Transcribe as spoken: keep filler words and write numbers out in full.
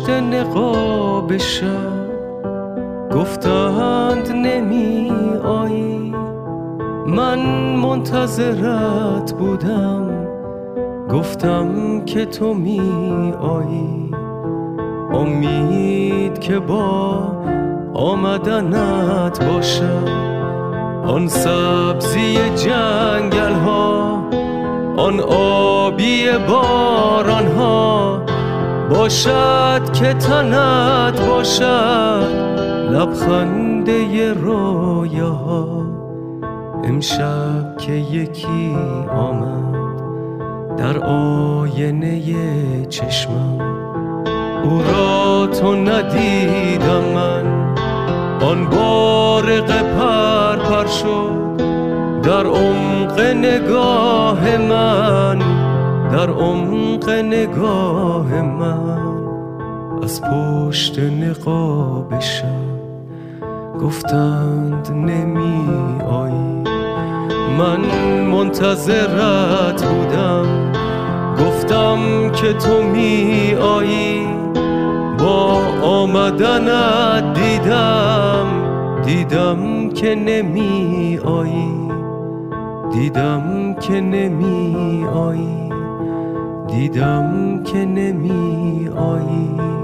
پشت نقاب شب گفتند نمی آیی، من منتظرت بودم، گفتم که تو می آیی. امید که با آمدنت باشم، آن سبزی جنگل ها، آن آبی باران ها، باشد که تنت باشد لبخنده رویاها. امشب که یکی آمد در آینه چشمم، او را تو ندیدم من، آن بارق پر پر شد در عمق نگاه من، در عمق نگاه من. از پشت نقاب شب گفتند نمی آیی، من منتظرت بودم، گفتم که تو می آیی. با آمدنت دیدم، دیدم که نمی آیی، دیدم که نمی آیی، دیدم که نمی آیی.